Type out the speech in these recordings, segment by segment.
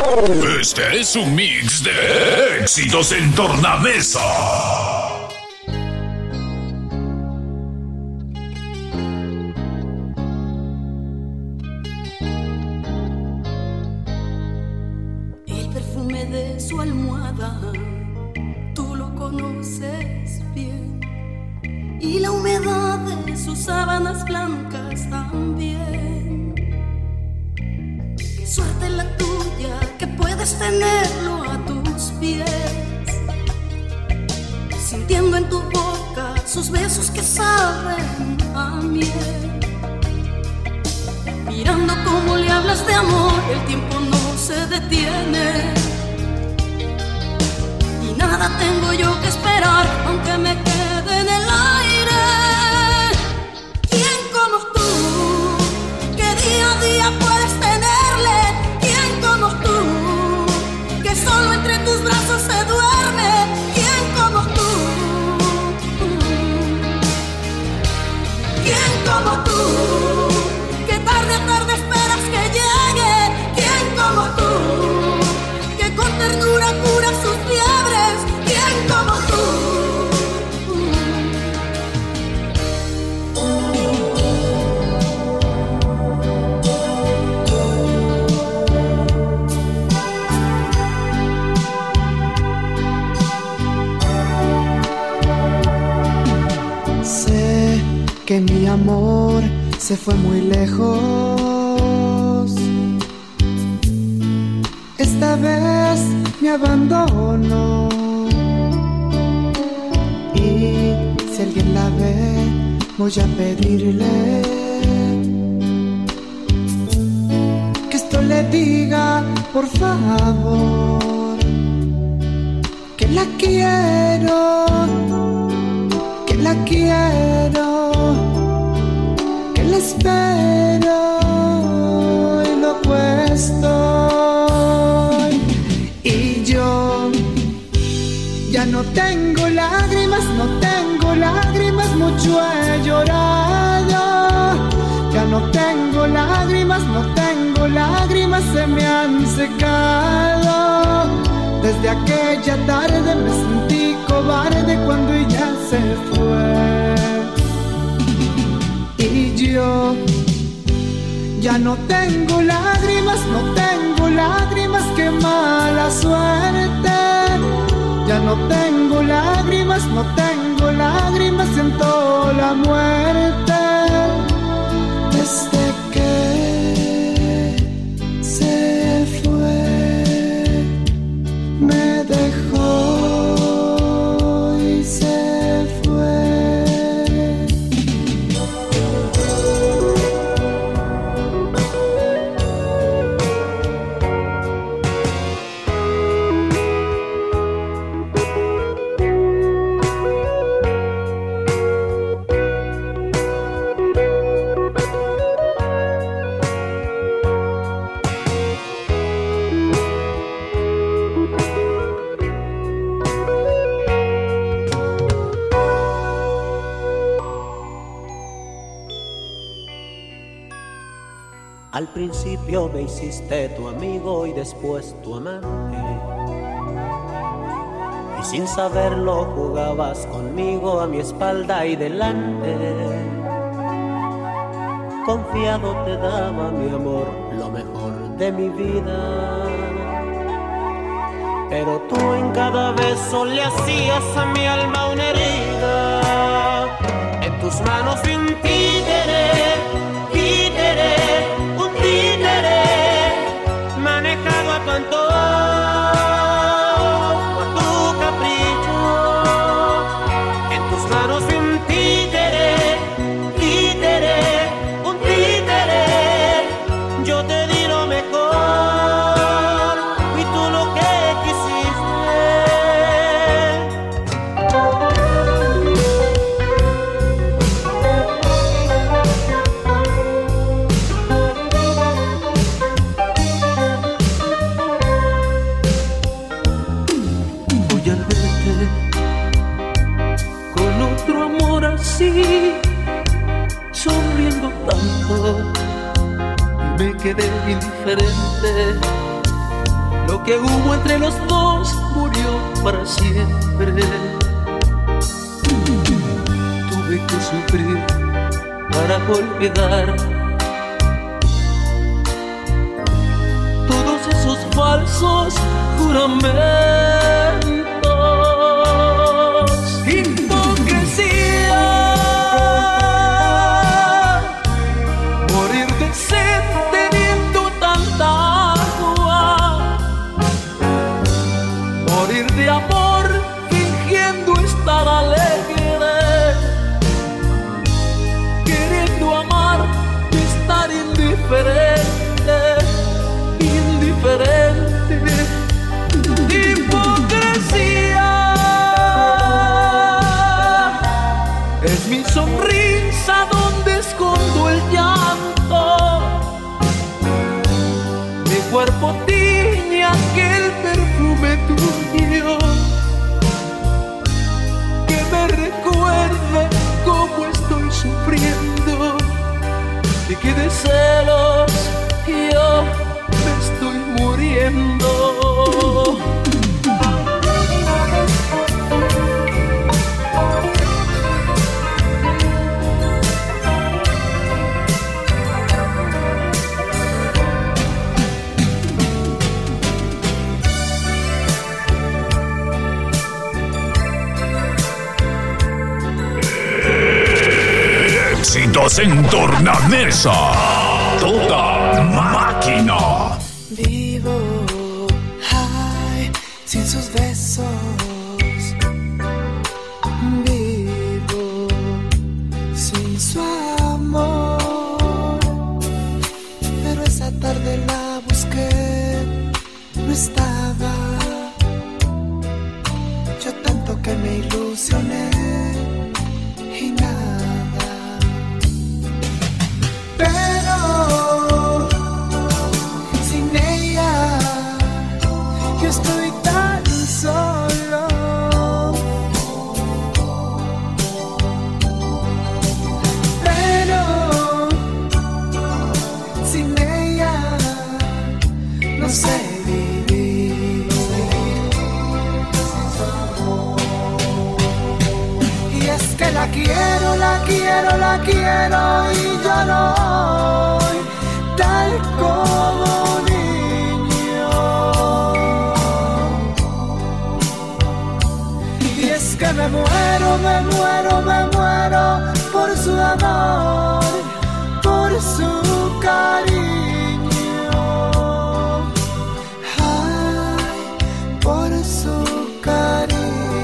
Este es un mix de éxitos en tornamesa. El perfume de su almohada, tú lo conoces bien, y la humedad de sus sábanas blancas también. Suerte la tuya que puedes tenerlo a tus pies, sintiendo en tu boca sus besos que saben a miel. Mirando cómo le hablas de amor, el tiempo no se detiene, y nada tengo yo que esperar, aunque me quede en el aire. ¿Quién como tú, que día a día puedes tenerle? ¿Quién como tú, que solo entre tus brazos se duerme? ¿Quién como tú? ¿Quién como tú, que tarde a tarde esperas que llegue? ¿Quién como tú, que con ternura cura sus fiebres? ¿Quién como tú? Sé que mi amor se fue muy lejos. Esta vez me abandonó, y si alguien la ve, voy a pedirle que esto le diga, por favor, que la quiero, que la quiero, que la espero y loco estoy. Y yo ya no tengo lágrimas, no tengo lágrimas, mucho he llorado. Ya no tengo lágrimas, no tengo lágrimas, se me han secado. Desde aquella tarde me sentí cobarde cuando ella se fue. Y yo ya no tengo lágrimas, no tengo lágrimas, qué mala suerte. Ya no tengo lágrimas, no tengo lágrimas, siento la muerte. Desde que se fue, me dejó y se fue. Al principio me hiciste tu amigo y después tu amante, y sin saberlo jugabas conmigo a mi espalda y delante. Confiado te daba mi amor, lo mejor de mi vida, pero tú en cada beso le hacías a mi alma una herida. En tus manos vi un títere, títere, manejado a tu antojo, a tu capricho. En tus manos vi un títere, títere, un títere. Yo te di lo mejor y tú lo que quedé indiferente que hubo entre los dos murió para siempre. Tuve que sufrir para olvidar todos esos falsos juramentos. Hipocresía, morir de sed teniendo tanta agua, morir de amor fingiendo estar alegre, queriendo amar y estar indiferente, indiferente. Hipocresía es mi sonrisa donde escondo el llanto, mi cuerpo tiñe aquel perfume tuyo que me recuerda cómo estoy sufriendo y que de celos yo me estoy muriendo. Éxitos en tornamesa, toda máquina. Vivo, ay, sin sus besos. Vivo sin su amor. Pero esa tarde la busqué, no estaba. Yo tanto que me ilusioné y nada. Pero sin ella yo estoy tan solo. Pero sin ella no sé vivir. Y es que la quiero, la quiero, la quiero y yo no voy tal como niño. Y es que me muero, me muero, me muero por su amor, por su cariño. Ay, por su cariño.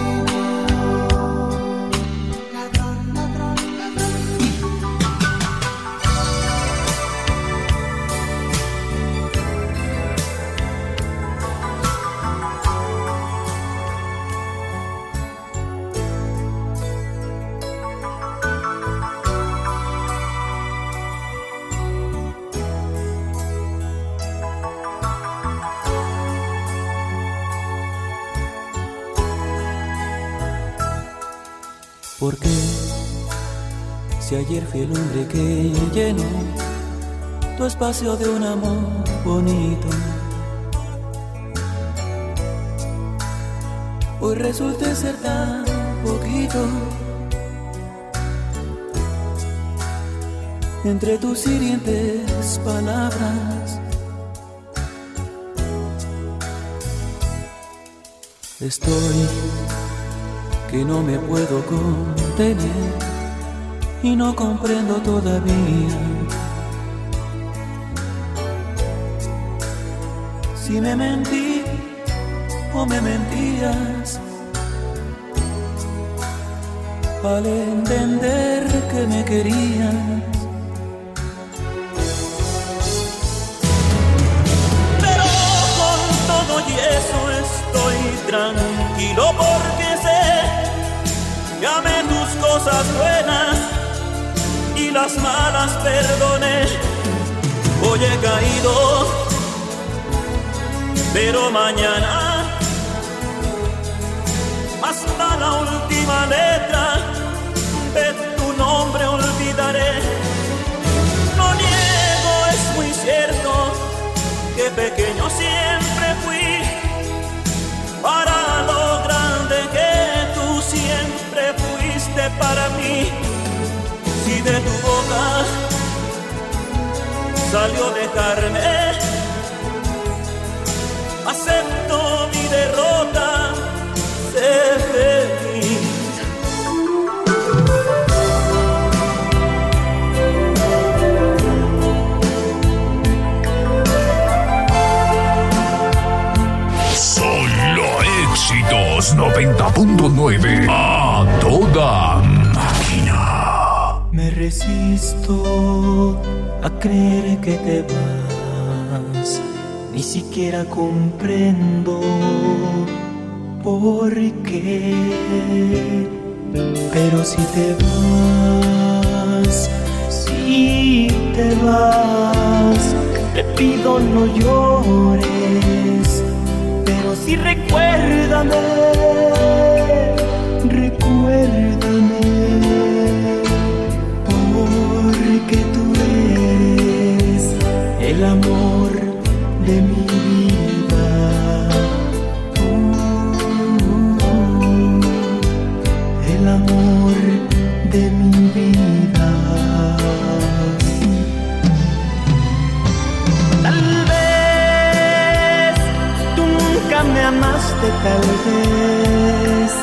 ¿Por qué? Si ayer fui el hombre que llenó tu espacio de un amor bonito, hoy resulté ser tan poquito. Entre tus hirientes palabras estoy que no me puedo contener y no comprendo todavía si me mentí o me mentías al entender que me querías. Pero con todo y eso estoy tranquilo porque sé que amé tus cosas buenas y las malas perdoné. Hoy he caído, pero mañana hasta la última letra de tu nombre olvidaré. No niego, es muy cierto que pequeño siempre fui. salió dejarme. Acepto mi derrota, sé feliz. Solo éxitos 90.9 a toda máquina. Me resisto a creer que te vas, ni siquiera comprendo por qué. Pero si te vas, te pido no llores, pero sí recuérdame, porque tú eres el amor de mi vida. El amor de mi vida. Tal vez tú nunca me amaste, tal vez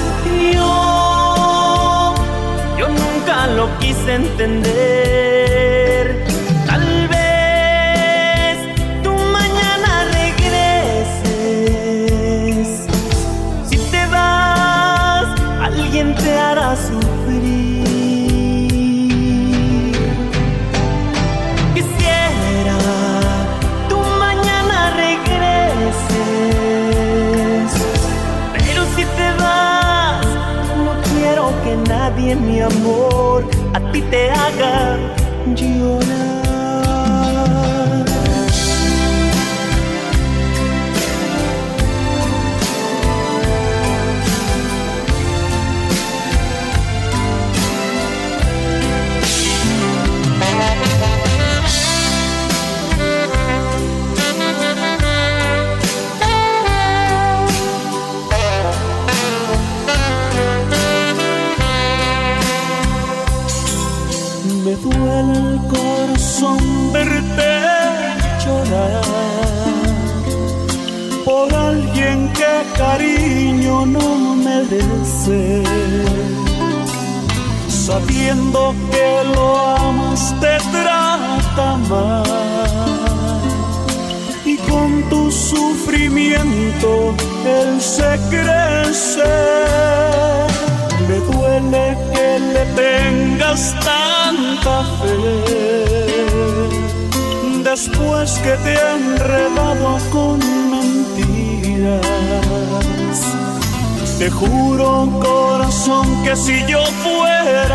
yo nunca lo quise entender. Tal vez tú mañana regreses. Si te vas, alguien te hará sufrir. Quisiera tú mañana regreses, pero si te vas, no quiero que nadie, mi amor, a ti te haga llorar. Me duele el corazón verte llorar por alguien que cariño no merece, sabiendo que lo amas te trata mal, y con tu sufrimiento él se crece. Me duele que le tengas tanta fe, después que te ha enredado con mentiras. Te juro, corazón, que si yo fuera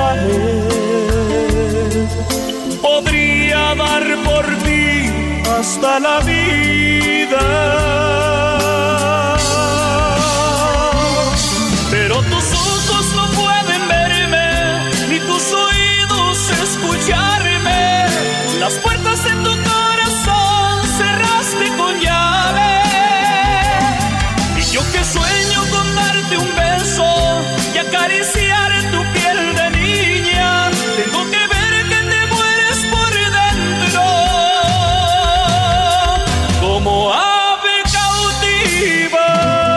él, podría dar por ti hasta la vida. Pero tus ojos no pueden verme, ni tus oídos escucharme. Las puertas de tu corazón cerraste con llave. Y yo que sueño con darte un beso y acariciar tu piel de niña, tengo que ver que te mueres por dentro como ave cautiva.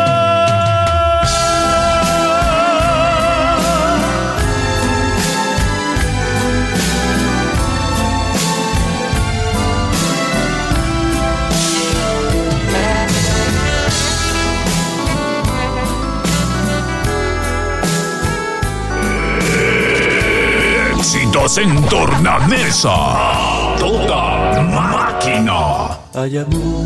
Éxitos en tornamesa, toda máquina. Ay, amor,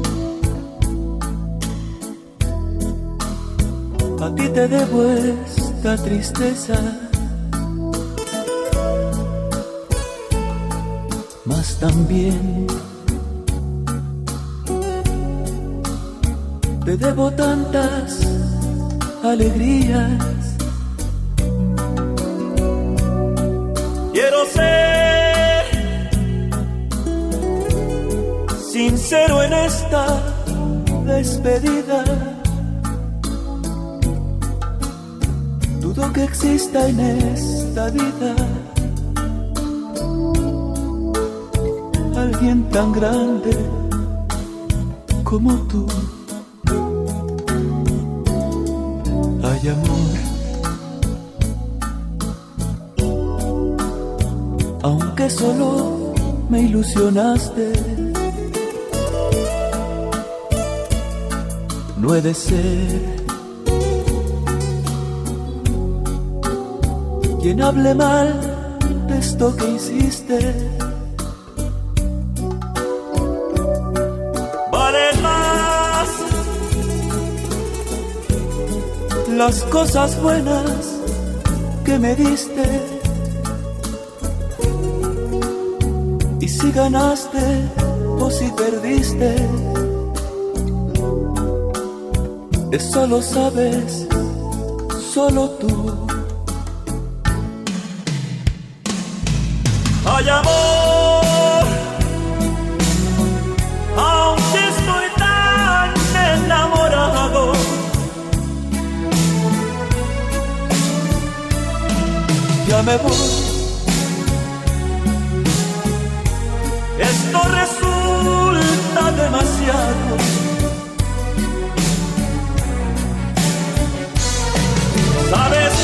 a ti te debo esta tristeza, mas también te debo tantas alegrías. Quiero ser sincero en esta despedida. Dudo que exista en esta vida alguien tan grande como tú. Ay, amor, aunque solo me ilusionaste, no he de ser quien hable mal de esto que hiciste. Valen más las cosas buenas que me diste. Y si ganaste o si perdiste, eso lo sabes solo tú. Ay, amor, aunque estoy tan enamorado, ya me voy. Esto resulta demasiado. Sabes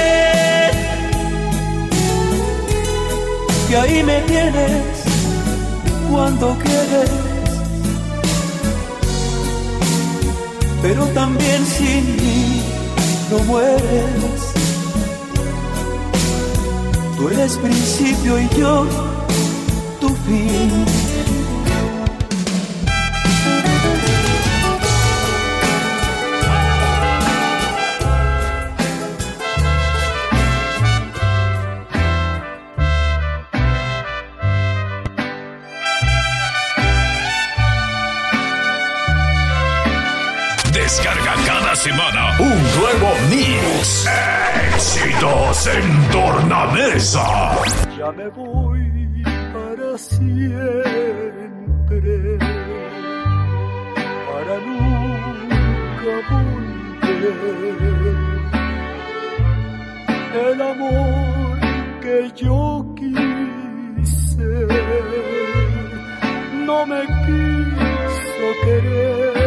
bien que ahí me tienes cuando quieres, pero también sin mí no mueres. Tú eres principio y yo tu fin. Descarga cada semana un nuevo mix. Éxitos en tornamesa. Ya me voy para siempre, para nunca volver. El amor que yo quise no me quiso querer.